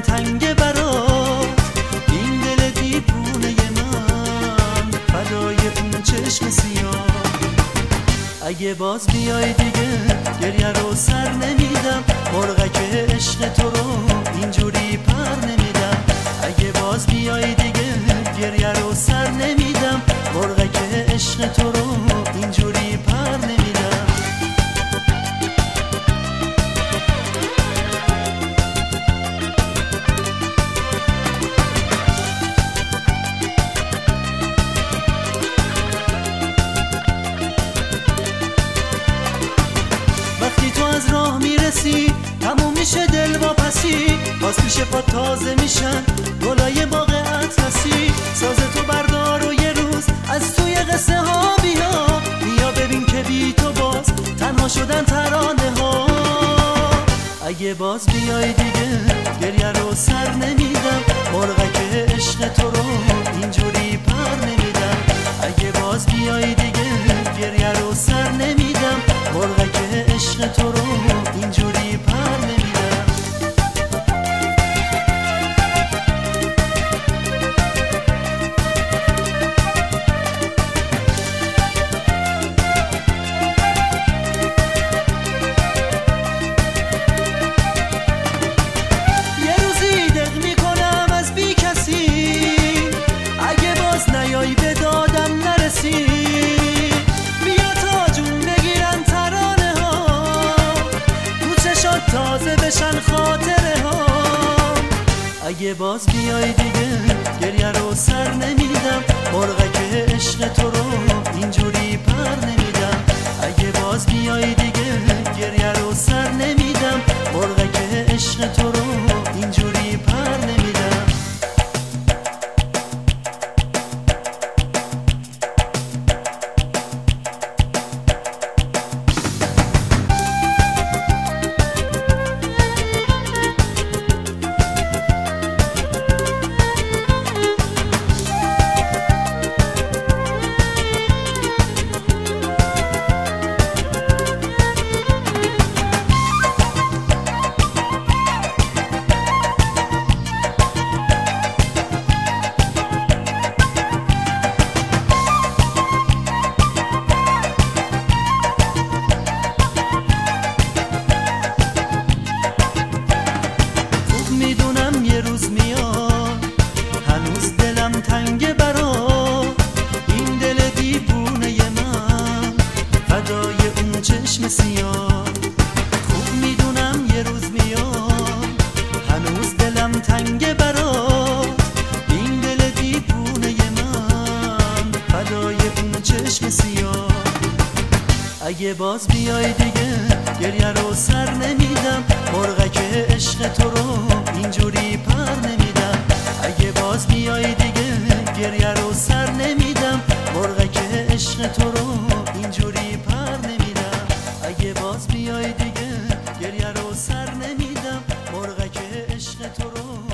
تنگ برات، این دل دیوونه من فدای اون چشم سیاه. اگه باز بیای دیگه گریه رو سر نمیدم، مرغک عشق تو رو اینجوری پر نمیدم. اگه باز بیای دیگه گریه رو سر نمیدم، مرغک عشق تو رو اینجوری پر نمیدم. وقتی تو از راه میرسی تموم میشه دل واپسی، باز میشه پا تازه میشن گلای باغ اطلسی. ساز تو بردار و یه روز از توی قصه ها بیا ببین که بی تو باز تنها شدن ترانه ها. اگه باز بیای دیگه گریه رو سر نمیدم، مرغک عشق تو رو اینجوری پر نمیدم. اگه باز بیای دیگه گریه رو سر نمیدم، مرغک عشق تو رو اینجوری پر نمیدم. تازه بشن خاطره ها. اگه باز بیای دیگه گریه رو سر نمیدم، مرغک عشق تو رو اینجوری پر نمیدم. اگه باز بیای دیگه گریه رو سر نمیدم، مرغک عشق تو رو اینجوری پر نمیدم. تنگ برات، این دل دیوونه من فدای اون چشم سیاه. خوب میدونم یه روز میاد، هنوز دلم تنگ برات، این دل دیوونه من فدای اون چشم سیاه. اگه باز بیای دیگه گریه رو سر نمیدم، مرغک عشق تو رو اینجوری پر نمیدم. اگه باز بیای دیگه گریه رو سر نمیدم، مرغک عشق تو رو اینجوری پر نمیدم. اگه باز بیای دیگه گریه رو سر نمیدم، مرغک عشق تو رو